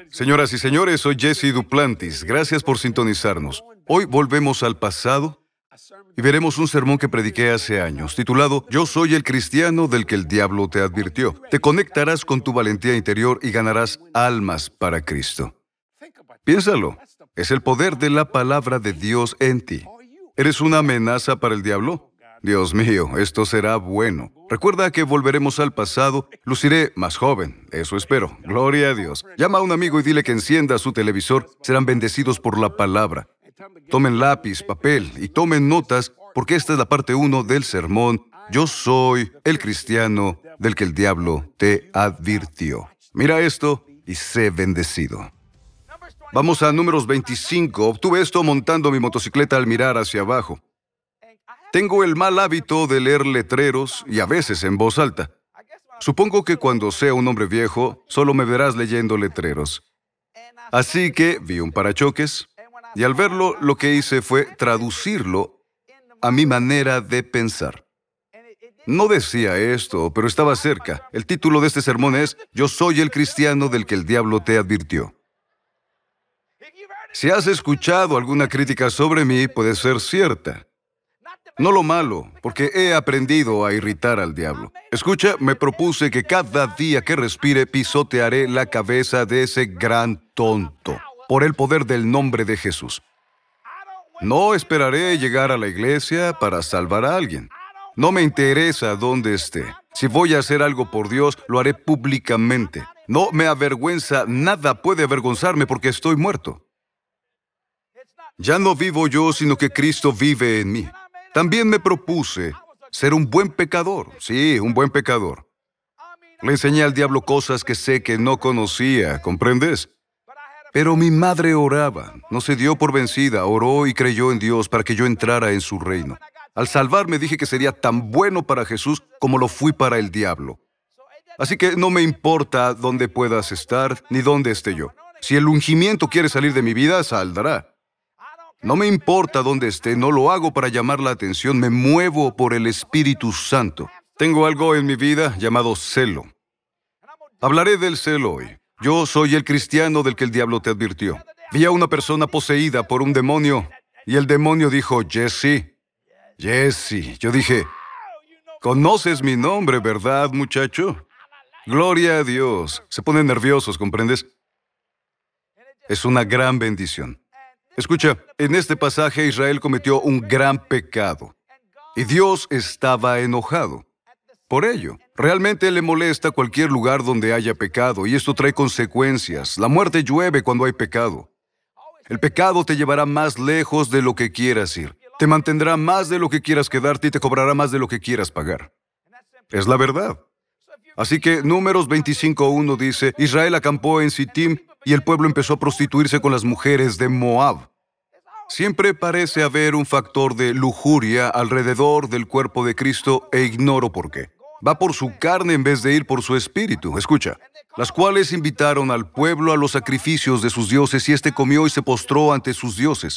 Señoras y señores, soy Jesse Duplantis. Gracias por sintonizarnos. Hoy volvemos al pasado y veremos un sermón que prediqué hace años, titulado Yo soy el cristiano del que el diablo te advirtió. Te conectarás con tu valentía interior y ganarás almas para Cristo. Piénsalo, es el poder de la palabra de Dios en ti. ¿Eres una amenaza para el diablo? Dios mío, esto será bueno. Recuerda que volveremos al pasado. Luciré más joven, eso espero. Gloria a Dios. Llama a un amigo y dile que encienda su televisor. Serán bendecidos por la palabra. Tomen lápiz, papel y tomen notas, porque esta es la parte 1 del sermón. Yo soy el cristiano del que el diablo te advirtió. Mira esto y sé bendecido. Vamos a números 25. Obtuve esto montando mi motocicleta al mirar hacia abajo. Tengo el mal hábito de leer letreros y a veces en voz alta. Supongo que cuando sea un hombre viejo, solo me verás leyendo letreros. Así que vi un parachoques y al verlo, lo que hice fue traducirlo a mi manera de pensar. No decía esto, pero estaba cerca. El título de este sermón es Yo soy el cristiano del que el diablo te advirtió. Si has escuchado alguna crítica sobre mí, puede ser cierta. No lo malo, porque he aprendido a irritar al diablo. Escucha, me propuse que cada día que respire pisotearé la cabeza de ese gran tonto, por el poder del nombre de Jesús. No esperaré llegar a la iglesia para salvar a alguien. No me interesa dónde esté. Si voy a hacer algo por Dios, lo haré públicamente. No me avergüenza, nada puede avergonzarme porque estoy muerto. Ya no vivo yo, sino que Cristo vive en mí. También me propuse ser un buen pecador. Sí, un buen pecador. Le enseñé al diablo cosas que sé que no conocía, ¿comprendes? Pero mi madre oraba, no se dio por vencida, oró y creyó en Dios para que yo entrara en su reino. Al salvarme dije que sería tan bueno para Jesús como lo fui para el diablo. Así que no me importa dónde puedas estar ni dónde esté yo. Si el ungimiento quiere salir de mi vida, saldrá. No me importa dónde esté, no lo hago para llamar la atención, me muevo por el Espíritu Santo. Tengo algo en mi vida llamado celo. Hablaré del celo hoy. Yo soy el cristiano del que el diablo te advirtió. Vi a una persona poseída por un demonio y el demonio dijo, Jesse. Yo dije, ¿conoces mi nombre, verdad, muchacho? Gloria a Dios. Se ponen nerviosos, ¿comprendes? Es una gran bendición. Escucha, en este pasaje Israel cometió un gran pecado y Dios estaba enojado. Por ello, realmente le molesta cualquier lugar donde haya pecado y esto trae consecuencias. La muerte llueve cuando hay pecado. El pecado te llevará más lejos de lo que quieras ir. Te mantendrá más de lo que quieras quedarte y te cobrará más de lo que quieras pagar. Es la verdad. Así que Números 25:1 dice, Israel acampó en Sittim y el pueblo empezó a prostituirse con las mujeres de Moab. Siempre parece haber un factor de lujuria alrededor del cuerpo de Cristo e ignoro por qué. Va por su carne en vez de ir por su espíritu. Escucha, las cuales invitaron al pueblo a los sacrificios de sus dioses y éste comió y se postró ante sus dioses.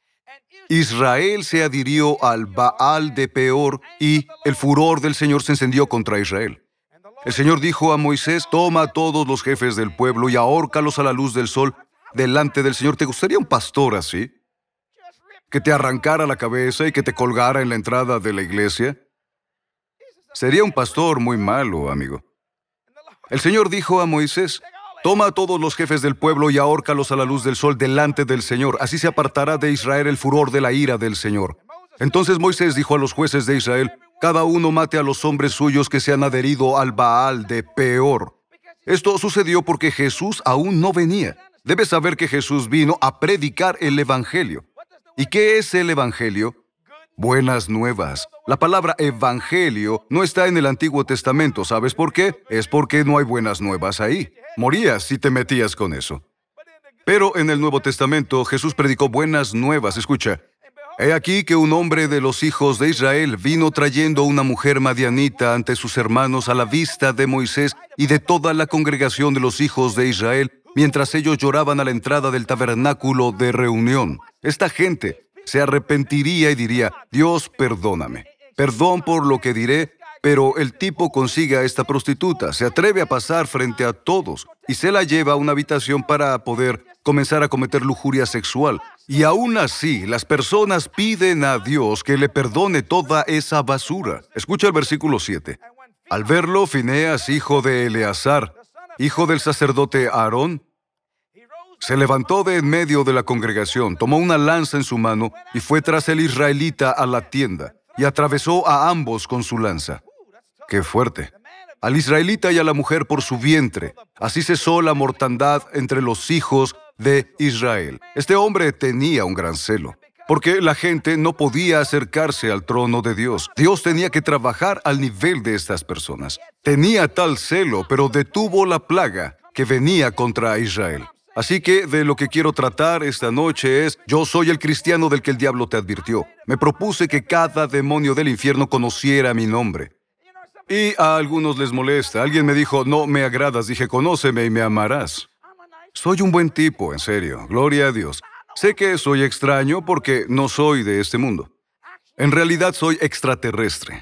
Israel se adhirió al Baal de Peor y el furor del Señor se encendió contra Israel. El Señor dijo a Moisés, toma a todos los jefes del pueblo y ahórcalos a la luz del sol delante del Señor. ¿Te gustaría un pastor así? ¿Que te arrancara la cabeza y que te colgara en la entrada de la iglesia? Sería un pastor muy malo, amigo. El Señor dijo a Moisés, toma a todos los jefes del pueblo y ahórcalos a la luz del sol delante del Señor. Así se apartará de Israel el furor de la ira del Señor. Entonces Moisés dijo a los jueces de Israel, cada uno mate a los hombres suyos que se han adherido al Baal de Peor. Esto sucedió porque Jesús aún no venía. Debes saber que Jesús vino a predicar el Evangelio. ¿Y qué es el Evangelio? Buenas nuevas. La palabra Evangelio no está en el Antiguo Testamento. ¿Sabes por qué? Es porque no hay buenas nuevas ahí. Morías si te metías con eso. Pero en el Nuevo Testamento, Jesús predicó buenas nuevas. Escucha. He aquí que un hombre de los hijos de Israel vino trayendo una mujer madianita ante sus hermanos a la vista de Moisés y de toda la congregación de los hijos de Israel, mientras ellos lloraban a la entrada del tabernáculo de reunión. Esta gente se arrepentiría y diría, Dios, perdóname. Perdón por lo que diré, Pero el tipo consigue a esta prostituta, se atreve a pasar frente a todos y se la lleva a una habitación para poder comenzar a cometer lujuria sexual. Y aún así, las personas piden a Dios que le perdone toda esa basura. Escucha el versículo 7. Al verlo, Fineas, hijo de Eleazar, hijo del sacerdote Aarón, se levantó de en medio de la congregación, tomó una lanza en su mano y fue tras el israelita a la tienda y atravesó a ambos con su lanza. ¡Qué fuerte! Al israelita y a la mujer por su vientre. Así cesó la mortandad entre los hijos de Israel. Este hombre tenía un gran celo, porque la gente no podía acercarse al trono de Dios. Dios tenía que trabajar al nivel de estas personas. Tenía tal celo, pero detuvo la plaga que venía contra Israel. Así que de lo que quiero tratar esta noche es, yo soy el cristiano del que el diablo te advirtió. Me propuse que cada demonio del infierno conociera mi nombre. Y a algunos les molesta. Alguien me dijo, no me agradas. Dije, conóceme y me amarás. Soy un buen tipo, en serio. Gloria a Dios. Sé que soy extraño porque no soy de este mundo. En realidad soy extraterrestre.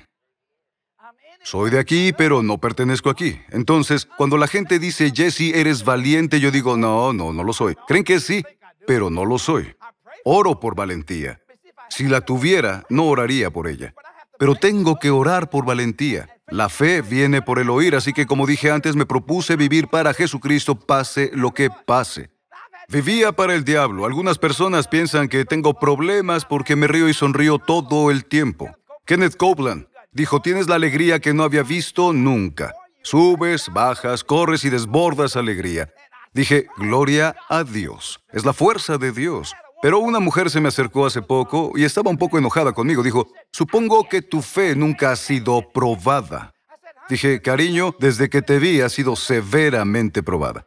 Soy de aquí, pero no pertenezco aquí. Entonces, cuando la gente dice, Jesse, eres valiente, yo digo, no lo soy. Creen que sí, pero no lo soy. Oro por valentía. Si la tuviera, no oraría por ella. Pero tengo que orar por valentía. La fe viene por el oír, así que como dije antes, me propuse vivir para Jesucristo, pase lo que pase. Vivía para el diablo. Algunas personas piensan que tengo problemas porque me río y sonrío todo el tiempo. Kenneth Copeland dijo, tienes la alegría que no había visto nunca. Subes, bajas, corres y desbordas alegría. Dije, gloria a Dios. Es la fuerza de Dios. Pero una mujer se me acercó hace poco y estaba un poco enojada conmigo. Dijo, supongo que tu fe nunca ha sido probada. Dije, cariño, desde que te vi ha sido severamente probada.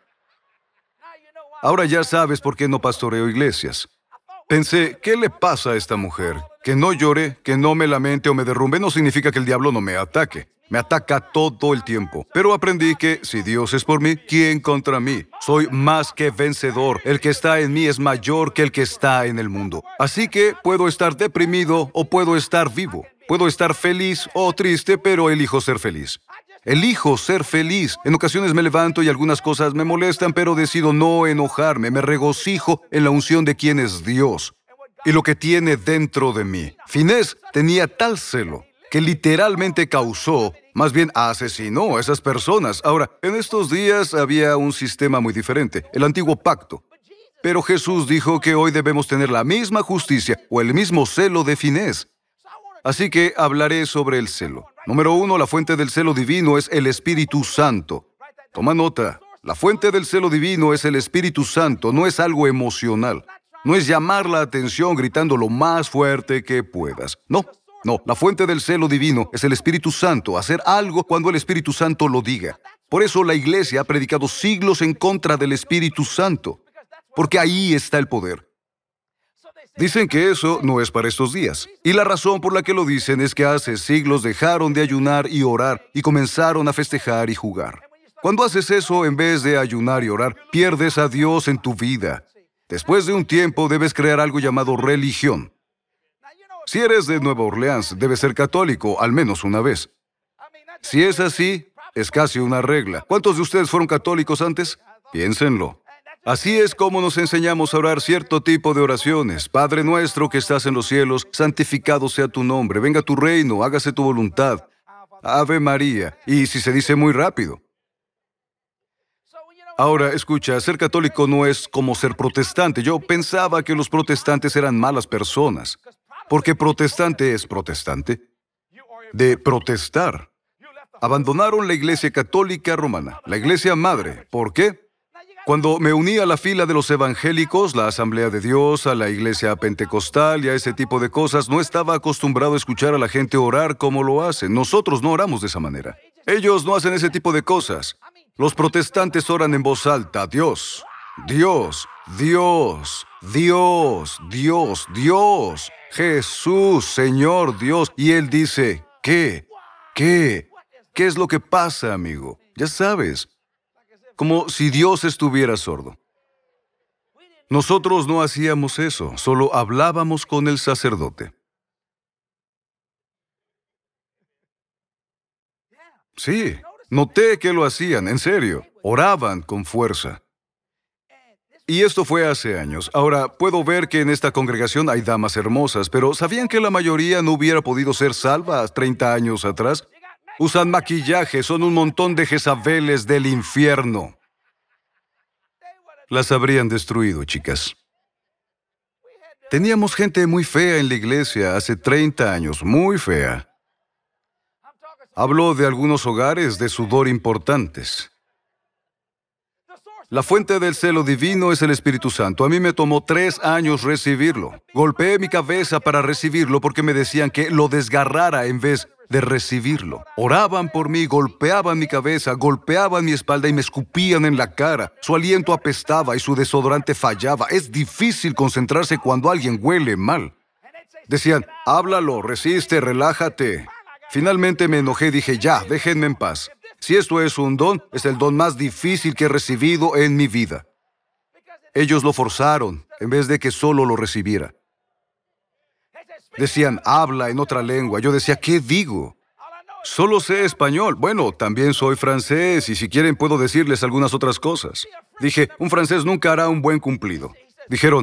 Ahora ya sabes por qué no pastoreo iglesias. Pensé, ¿qué le pasa a esta mujer? Que no llore, que no me lamente o me derrumbe no significa que el diablo no me ataque. Me ataca todo el tiempo. Pero aprendí que, si Dios es por mí, ¿quién contra mí? Soy más que vencedor. El que está en mí es mayor que el que está en el mundo. Así que puedo estar deprimido o puedo estar vivo. Puedo estar feliz o triste, pero elijo ser feliz. Elijo ser feliz. En ocasiones me levanto y algunas cosas me molestan, pero decido no enojarme. Me regocijo en la unción de quien es Dios y lo que tiene dentro de mí. Finés tenía tal celo que literalmente causó, más bien asesinó a esas personas. Ahora, en estos días había un sistema muy diferente, el antiguo pacto. Pero Jesús dijo que hoy debemos tener la misma justicia o el mismo celo de Finés. Así que hablaré sobre el celo. Número 1, la fuente del celo divino es el Espíritu Santo. Toma nota, la fuente del celo divino es el Espíritu Santo, no es algo emocional. No es llamar la atención gritando lo más fuerte que puedas. No, la fuente del celo divino es el Espíritu Santo, hacer algo cuando el Espíritu Santo lo diga. Por eso la Iglesia ha predicado siglos en contra del Espíritu Santo, porque ahí está el poder. Dicen que eso no es para estos días. Y la razón por la que lo dicen es que hace siglos dejaron de ayunar y orar y comenzaron a festejar y jugar. Cuando haces eso, en vez de ayunar y orar, pierdes a Dios en tu vida. Después de un tiempo, debes crear algo llamado religión. Si eres de Nueva Orleans, debes ser católico al menos una vez. Si es así, es casi una regla. ¿Cuántos de ustedes fueron católicos antes? Piénsenlo. Así es como nos enseñamos a orar cierto tipo de oraciones. Padre nuestro que estás en los cielos, santificado sea tu nombre. Venga tu reino, hágase tu voluntad. Ave María. Y si se dice muy rápido. Ahora, escucha, ser católico no es como ser protestante. Yo pensaba que los protestantes eran malas personas. Porque protestante es protestante. De protestar. Abandonaron la Iglesia Católica Romana, la Iglesia Madre. ¿Por qué? Cuando me uní a la fila de los evangélicos, la Asamblea de Dios, a la Iglesia Pentecostal y a ese tipo de cosas, no estaba acostumbrado a escuchar a la gente orar como lo hacen. Nosotros no oramos de esa manera. Ellos no hacen ese tipo de cosas. Los protestantes oran en voz alta, Dios, Dios, Dios, Dios, Dios, Dios, Jesús, Señor Dios. Y Él dice, ¿qué? ¿Qué es lo que pasa, amigo? Ya sabes. Como si Dios estuviera sordo. Nosotros no hacíamos eso, solo hablábamos con el sacerdote. Sí, noté que lo hacían, en serio. Oraban con fuerza. Y esto fue hace años. Ahora, puedo ver que en esta congregación hay damas hermosas, pero ¿sabían que la mayoría no hubiera podido ser salvas 30 años atrás? Usan maquillaje, son un montón de Jezabeles del infierno. Las habrían destruido, chicas. Teníamos gente muy fea en la iglesia hace 30 años, muy fea. Hablo de algunos hogares de sudor importantes. La fuente del celo divino es el Espíritu Santo. A mí me tomó 3 años recibirlo. Golpeé mi cabeza para recibirlo porque me decían que lo desgarrara en vez de recibirlo. Oraban por mí, golpeaban mi cabeza, golpeaban mi espalda y me escupían en la cara. Su aliento apestaba y su desodorante fallaba. Es difícil concentrarse cuando alguien huele mal. Decían, háblalo, resiste, relájate. Finalmente me enojé y dije, ya, déjenme en paz. Si esto es un don, es el don más difícil que he recibido en mi vida. Ellos lo forzaron, en vez de que solo lo recibiera. Decían, habla en otra lengua. Yo decía, ¿qué digo? Solo sé español. Bueno, también soy francés y si quieren puedo decirles algunas otras cosas. Dije, un francés nunca hará un buen cumplido. Dijeron,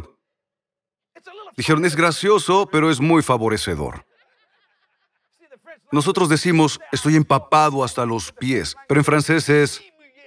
es gracioso, pero es muy favorecedor. Nosotros decimos, estoy empapado hasta los pies, pero en francés es,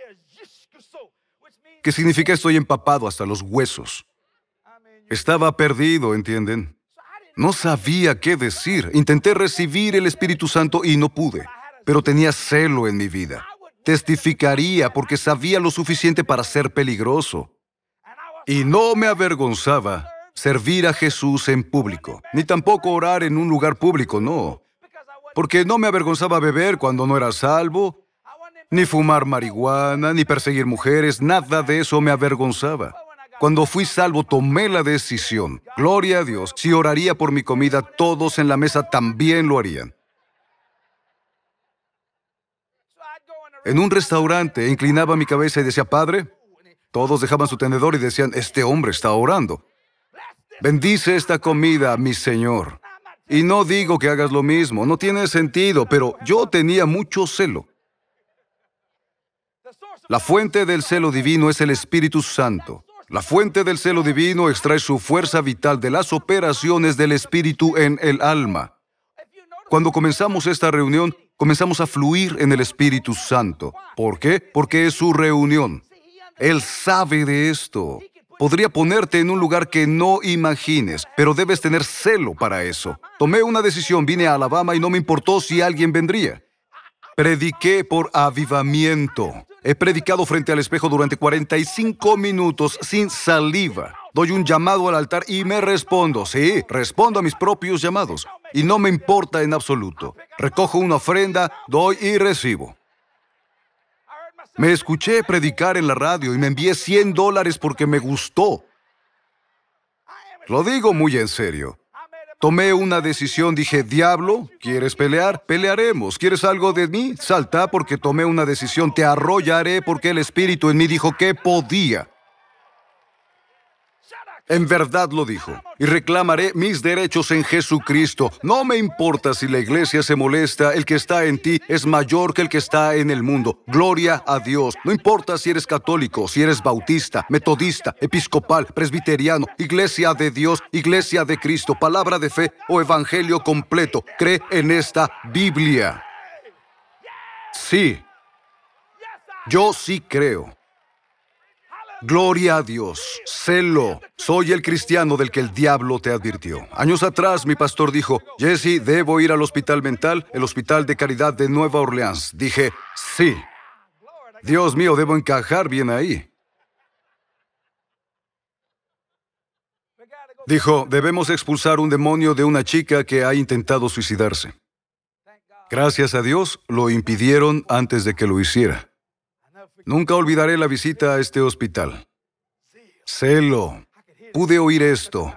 ¿qué significa estoy empapado hasta los huesos? Estaba perdido, ¿entienden? No sabía qué decir. Intenté recibir el Espíritu Santo y no pude, pero tenía celo en mi vida. Testificaría porque sabía lo suficiente para ser peligroso. Y no me avergonzaba servir a Jesús en público, ni tampoco orar en un lugar público, no. Porque no me avergonzaba beber cuando no era salvo, ni fumar marihuana, ni perseguir mujeres, nada de eso me avergonzaba. Cuando fui salvo, tomé la decisión. Gloria a Dios, si oraría por mi comida, todos en la mesa también lo harían. En un restaurante, inclinaba mi cabeza y decía, Padre, todos dejaban su tenedor y decían, este hombre está orando. Bendice esta comida, mi Señor. Y no digo que hagas lo mismo, no tiene sentido, pero yo tenía mucho celo. La fuente del celo divino es el Espíritu Santo. La fuente del celo divino extrae su fuerza vital de las operaciones del Espíritu en el alma. Cuando comenzamos esta reunión, comenzamos a fluir en el Espíritu Santo. ¿Por qué? Porque es su reunión. Él sabe de esto. Podría ponerte en un lugar que no imagines, pero debes tener celo para eso. Tomé una decisión, vine a Alabama y no me importó si alguien vendría. Prediqué por avivamiento. He predicado frente al espejo durante 45 minutos sin saliva. Doy un llamado al altar y me respondo. Sí, respondo a mis propios llamados. Y no me importa en absoluto. Recojo una ofrenda, doy y recibo. Me escuché predicar en la radio y me envié $100 porque me gustó. Lo digo muy en serio. Tomé una decisión, dije, diablo, ¿quieres pelear? Pelearemos. ¿Quieres algo de mí? Salta porque tomé una decisión, te arrollaré porque el Espíritu en mí dijo que podía. En verdad lo dijo. Y reclamaré mis derechos en Jesucristo. No me importa si la iglesia se molesta, el que está en ti es mayor que el que está en el mundo. Gloria a Dios. No importa si eres católico, si eres bautista, metodista, episcopal, presbiteriano, iglesia de Dios, iglesia de Cristo, palabra de fe o evangelio completo. Cree en esta Biblia. Sí. Yo sí creo. Gloria a Dios. Celo. Soy el cristiano del que el diablo te advirtió. Años atrás, mi pastor dijo, Jesse, ¿debo ir al hospital mental? El hospital de caridad de Nueva Orleans. Dije, sí. Dios mío, debo encajar bien ahí. Dijo, debemos expulsar un demonio de una chica que ha intentado suicidarse. Gracias a Dios, lo impidieron antes de que lo hiciera. Nunca olvidaré la visita a este hospital. Celo. Pude oír esto.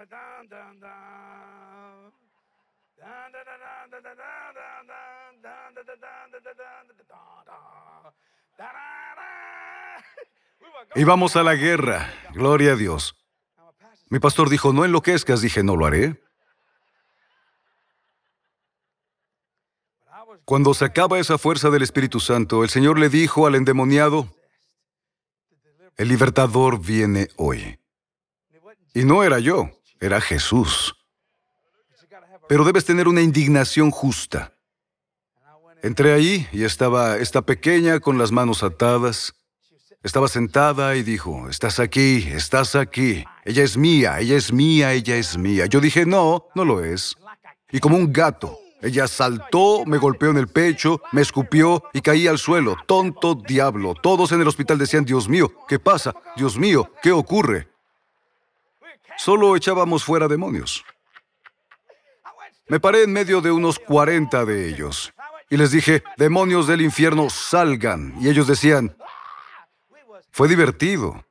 Íbamos a la guerra. Gloria a Dios. Mi pastor dijo, no enloquezcas. Dije, no lo haré. Cuando sacaba esa fuerza del Espíritu Santo, el Señor le dijo al endemoniado, el libertador viene hoy. Y no era yo, era Jesús. Pero debes tener una indignación justa. Entré ahí y estaba esta pequeña con las manos atadas. Estaba sentada y dijo, estás aquí, estás aquí. Ella es mía, ella es mía, ella es mía. Yo dije, no, no lo es. Y como un gato, ella saltó, me golpeó en el pecho, me escupió y caí al suelo. Tonto diablo. Todos en el hospital decían, Dios mío, ¿qué pasa? Dios mío, ¿qué ocurre? Solo echábamos fuera demonios. Me paré en medio de unos 40 de ellos y les dije, demonios del infierno, salgan. Y ellos decían, fue divertido.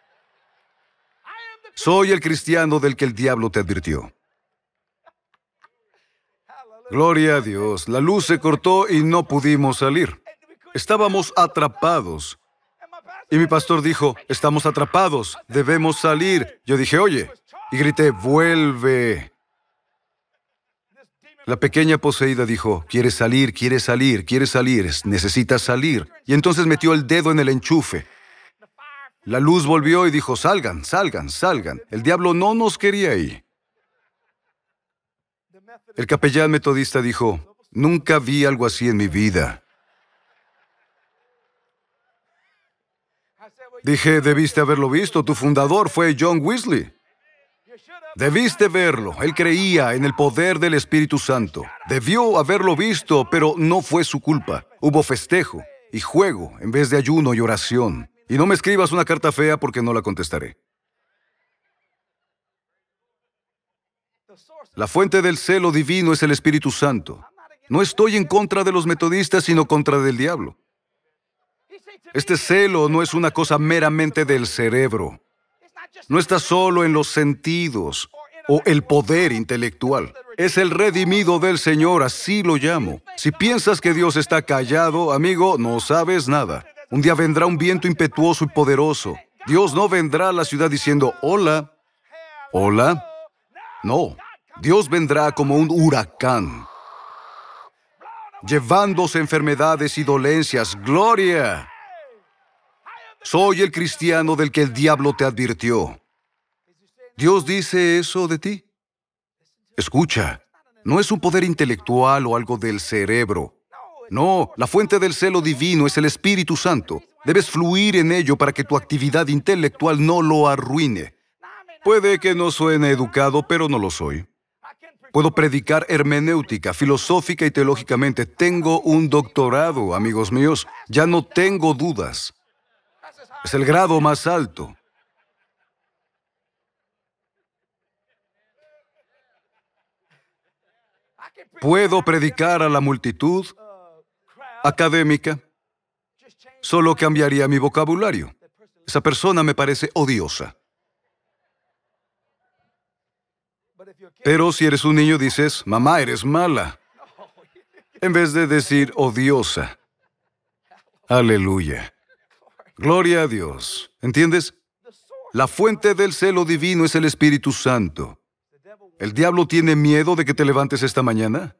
Soy el cristiano del que el diablo te advirtió. Gloria a Dios. La luz se cortó y no pudimos salir. Estábamos atrapados. Y mi pastor dijo, estamos atrapados, debemos salir. Yo dije, oye, y grité, vuelve. La pequeña poseída dijo, quieres salir, quieres salir, quieres salir, necesitas salir. Y entonces metió el dedo en el enchufe. La luz volvió y dijo, salgan, salgan, salgan. El diablo no nos quería ahí. El capellán metodista dijo, nunca vi algo así en mi vida. Dije, debiste haberlo visto, tu fundador fue John Wesley. Debiste verlo, él creía en el poder del Espíritu Santo. Debió haberlo visto, pero no fue su culpa. Hubo festejo y juego en vez de ayuno y oración. Y no me escribas una carta fea porque no la contestaré. La fuente del celo divino es el Espíritu Santo. No estoy en contra de los metodistas, sino contra del diablo. Este celo no es una cosa meramente del cerebro. No está solo en los sentidos o el poder intelectual. Es el redimido del Señor, así lo llamo. Si piensas que Dios está callado, amigo, no sabes nada. Un día vendrá un viento impetuoso y poderoso. Dios no vendrá a la ciudad diciendo, hola, hola. No, Dios vendrá como un huracán, llevándose enfermedades y dolencias. ¡Gloria! Soy el cristiano del que el diablo te advirtió. ¿Dios dice eso de ti? Escucha, no es un poder intelectual o algo del cerebro. No, la fuente del celo divino es el Espíritu Santo. Debes fluir en ello para que tu actividad intelectual no lo arruine. Puede que no suene educado, pero no lo soy. Puedo predicar hermenéutica, filosófica y teológicamente. Tengo un doctorado, amigos míos. Ya no tengo dudas. Es el grado más alto. Puedo predicar a la multitud académica. Solo cambiaría mi vocabulario. Esa persona me parece odiosa. Pero si eres un niño dices, mamá, eres mala, en vez de decir odiosa. Aleluya. Gloria a Dios. ¿Entiendes? La fuente del celo divino es el Espíritu Santo. ¿El diablo tiene miedo de que te levantes esta mañana?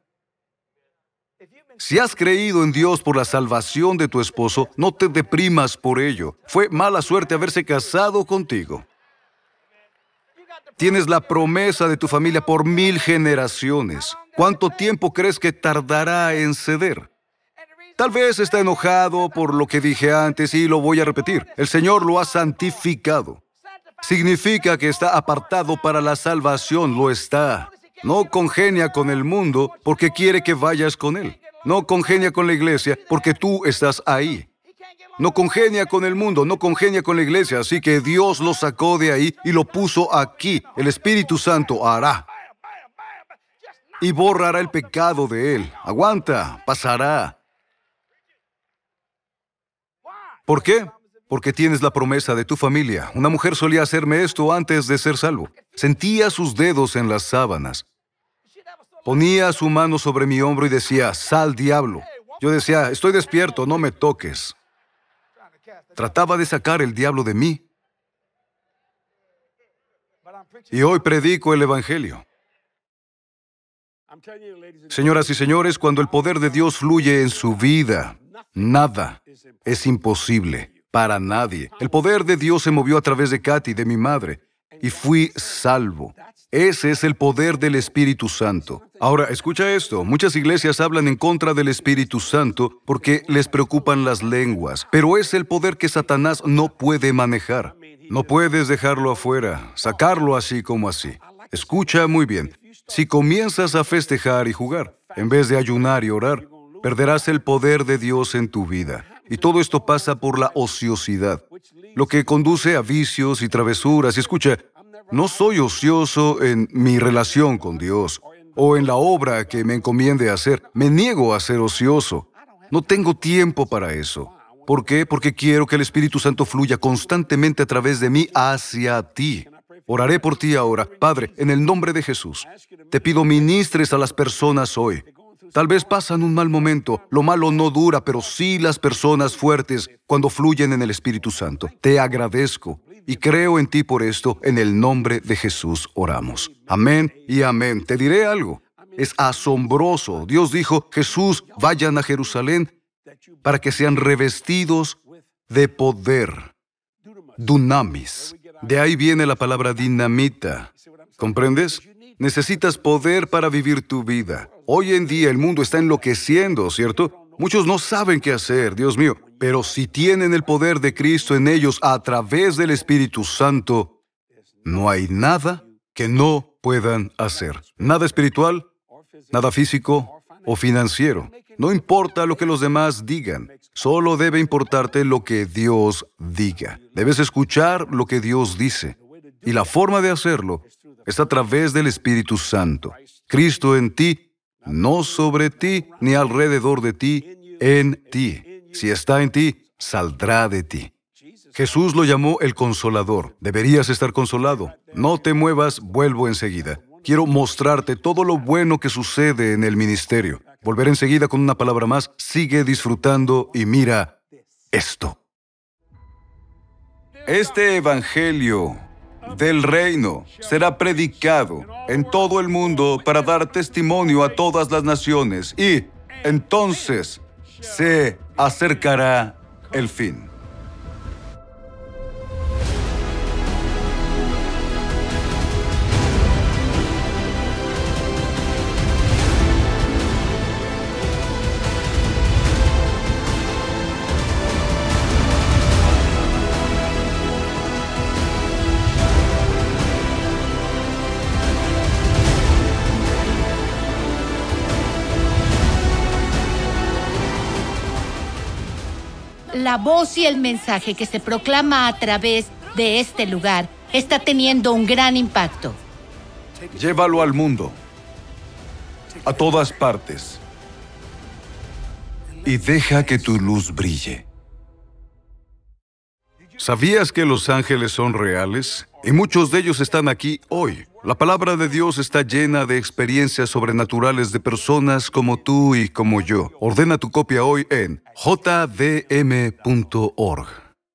Si has creído en Dios por la salvación de tu esposo, no te deprimas por ello. Fue mala suerte haberse casado contigo. Tienes la promesa de tu familia por 1000 generaciones. ¿Cuánto tiempo crees que tardará en ceder? Tal vez está enojado por lo que dije antes y lo voy a repetir. El Señor lo ha santificado. Significa que está apartado para la salvación, lo está. No congenia con el mundo porque quiere que vayas con Él. No congenia con la iglesia porque tú estás ahí. No congenia con el mundo, no congenia con la iglesia, así que Dios lo sacó de ahí y lo puso aquí. El Espíritu Santo hará. Y borrará el pecado de él. Aguanta, pasará. ¿Por qué? Porque tienes la promesa de tu familia. Una mujer solía hacerme esto antes de ser salvo. Sentía sus dedos en las sábanas. Ponía su mano sobre mi hombro y decía, sal, diablo. Yo decía, estoy despierto, no me toques. Trataba de sacar el diablo de mí. Y hoy predico el Evangelio. Señoras y señores, cuando el poder de Dios fluye en su vida, nada es imposible para nadie. El poder de Dios se movió a través de Katy, de mi madre, y fui salvo. Ese es el poder del Espíritu Santo. Ahora, escucha esto. Muchas iglesias hablan en contra del Espíritu Santo porque les preocupan las lenguas, pero es el poder que Satanás no puede manejar. No puedes dejarlo afuera, sacarlo así como así. Escucha muy bien. Si comienzas a festejar y jugar, en vez de ayunar y orar, perderás el poder de Dios en tu vida. Y todo esto pasa por la ociosidad, lo que conduce a vicios y travesuras. Y escucha, no soy ocioso en mi relación con Dios o en la obra que me encomiende hacer. Me niego a ser ocioso. No tengo tiempo para eso. ¿Por qué? Porque quiero que el Espíritu Santo fluya constantemente a través de mí hacia ti. Oraré por ti ahora. Padre, en el nombre de Jesús, te pido ministres a las personas hoy. Tal vez pasan un mal momento. Lo malo no dura, pero sí las personas fuertes cuando fluyen en el Espíritu Santo. Te agradezco y creo en ti por esto. En el nombre de Jesús oramos. Amén y amén. Te diré algo. Es asombroso. Dios dijo, Jesús, vayan a Jerusalén para que sean revestidos de poder. Dunamis. De ahí viene la palabra dinamita. ¿Comprendes? Necesitas poder para vivir tu vida. Hoy en día el mundo está enloqueciendo, ¿cierto? Muchos no saben qué hacer, Dios mío. Pero si tienen el poder de Cristo en ellos a través del Espíritu Santo, no hay nada que no puedan hacer. Nada espiritual, nada físico o financiero. No importa lo que los demás digan. Solo debe importarte lo que Dios diga. Debes escuchar lo que Dios dice. Y la forma de hacerlo es a través del Espíritu Santo. Cristo en ti, no sobre ti ni alrededor de ti, en ti. Si está en ti, saldrá de ti. Jesús lo llamó el Consolador. Deberías estar consolado. No te muevas, vuelvo enseguida. Quiero mostrarte todo lo bueno que sucede en el ministerio. Volveré enseguida con una palabra más. Sigue disfrutando y mira esto. Este evangelio del reino será predicado en todo el mundo para dar testimonio a todas las naciones y entonces se acercará el fin. La voz y el mensaje que se proclama a través de este lugar está teniendo un gran impacto. Llévalo al mundo, a todas partes, y deja que tu luz brille. ¿Sabías que los ángeles son reales? Y muchos de ellos están aquí hoy. La palabra de Dios está llena de experiencias sobrenaturales de personas como tú y como yo. Ordena tu copia hoy en jdm.org.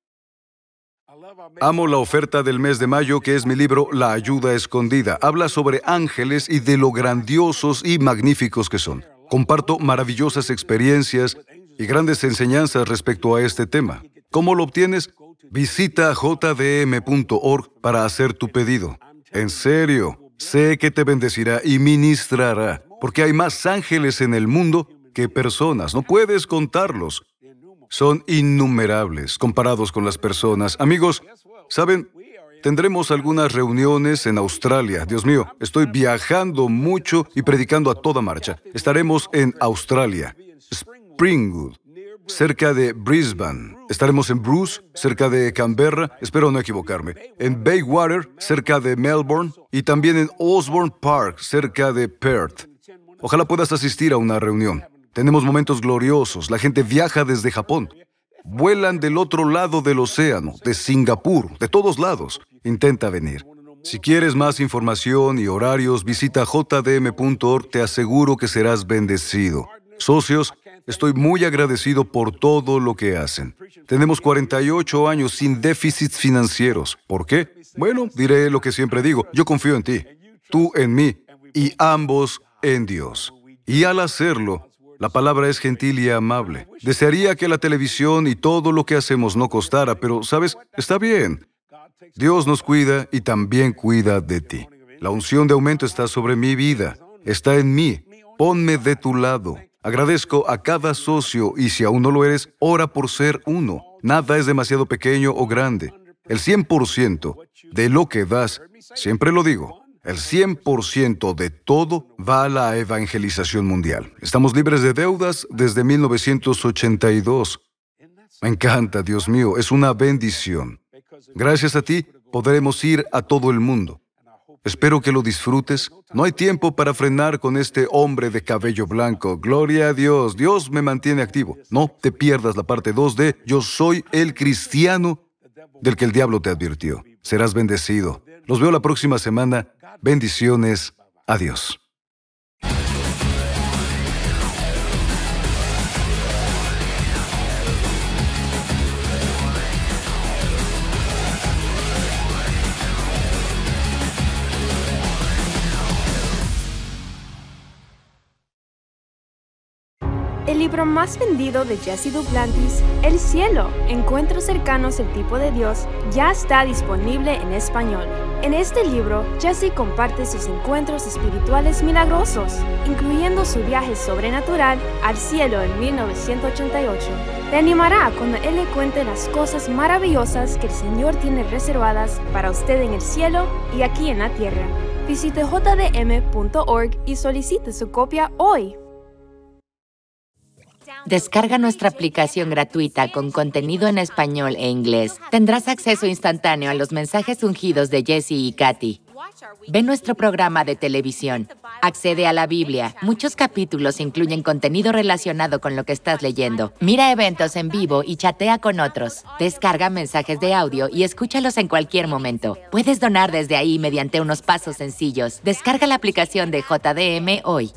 Amo la oferta del mes de mayo, que es mi libro La Ayuda Escondida. Habla sobre ángeles y de lo grandiosos y magníficos que son. Comparto maravillosas experiencias y grandes enseñanzas respecto a este tema. ¿Cómo lo obtienes? Visita jdm.org para hacer tu pedido. En serio, sé que te bendecirá y ministrará, porque hay más ángeles en el mundo que personas. No puedes contarlos. Son innumerables comparados con las personas. Amigos, ¿saben? Tendremos algunas reuniones en Australia. Dios mío, estoy viajando mucho y predicando a toda marcha. Estaremos en Australia, Springwood, cerca de Brisbane. Estaremos en Bruce, cerca de Canberra, espero no equivocarme. En Bayswater, cerca de Melbourne. Y también en Osborne Park, cerca de Perth. Ojalá puedas asistir a una reunión. Tenemos momentos gloriosos. La gente viaja desde Japón. Vuelan del otro lado del océano, de Singapur, de todos lados. Intenta venir. Si quieres más información y horarios, visita jdm.org. Te aseguro que serás bendecido. Socios, estoy muy agradecido por todo lo que hacen. Tenemos 48 años sin déficits financieros. ¿Por qué? Bueno, diré lo que siempre digo. Yo confío en ti, tú en mí, y ambos en Dios. Y al hacerlo, la palabra es gentil y amable. Desearía que la televisión y todo lo que hacemos no costara, pero, ¿sabes? Está bien. Dios nos cuida y también cuida de ti. La unción de aumento está sobre mi vida. Está en mí. Ponme de tu lado. Agradezco a cada socio y si aún no lo eres, ora por ser uno. Nada es demasiado pequeño o grande. El 100% de lo que das, siempre lo digo, el 100% de todo va a la evangelización mundial. Estamos libres de deudas desde 1982. Me encanta, Dios mío, es una bendición. Gracias a ti, podremos ir a todo el mundo. Espero que lo disfrutes. No hay tiempo para frenar con este hombre de cabello blanco. Gloria a Dios. Dios me mantiene activo. No te pierdas la parte 2 de Yo soy el cristiano del que el diablo te advirtió. Serás bendecido. Los veo la próxima semana. Bendiciones. Adiós. El libro más vendido de Jesse Duplantis, El cielo, encuentros cercanos al tipo de Dios, ya está disponible en español. En este libro, Jesse comparte sus encuentros espirituales milagrosos, incluyendo su viaje sobrenatural al cielo en 1988. Te animará cuando él le cuente las cosas maravillosas que el Señor tiene reservadas para usted en el cielo y aquí en la tierra. Visite jdm.org y solicite su copia hoy. Descarga nuestra aplicación gratuita con contenido en español e inglés. Tendrás acceso instantáneo a los mensajes ungidos de Jesse y Kathy. Ve nuestro programa de televisión. Accede a la Biblia. Muchos capítulos incluyen contenido relacionado con lo que estás leyendo. Mira eventos en vivo y chatea con otros. Descarga mensajes de audio y escúchalos en cualquier momento. Puedes donar desde ahí mediante unos pasos sencillos. Descarga la aplicación de JDM hoy.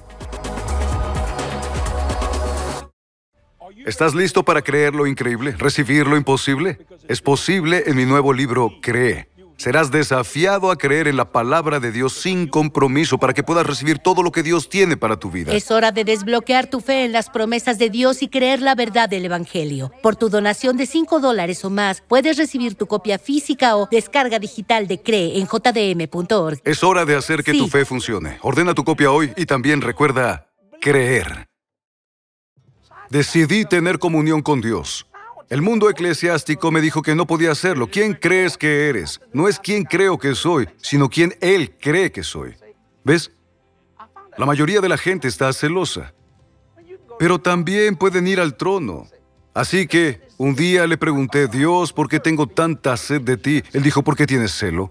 ¿Estás listo para creer lo increíble? ¿Recibir lo imposible? Es posible en mi nuevo libro, Cree. Serás desafiado a creer en la palabra de Dios sin compromiso para que puedas recibir todo lo que Dios tiene para tu vida. Es hora de desbloquear tu fe en las promesas de Dios y creer la verdad del Evangelio. Por tu donación de $5 o más, puedes recibir tu copia física o descarga digital de Cree en jdm.org. Es hora de hacer que Sí. tu fe funcione. Ordena tu copia hoy y también recuerda creer. Decidí tener comunión con Dios. El mundo eclesiástico me dijo que no podía hacerlo. ¿Quién crees que eres? No es quién creo que soy, sino quién Él cree que soy. ¿Ves? La mayoría de la gente está celosa. Pero también pueden ir al trono. Así que un día le pregunté, Dios, ¿por qué tengo tanta sed de ti? Él dijo, ¿por qué tienes celo?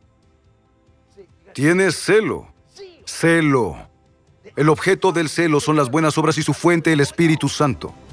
Tienes celo. Celo. El objeto del celo son las buenas obras y su fuente el Espíritu Santo.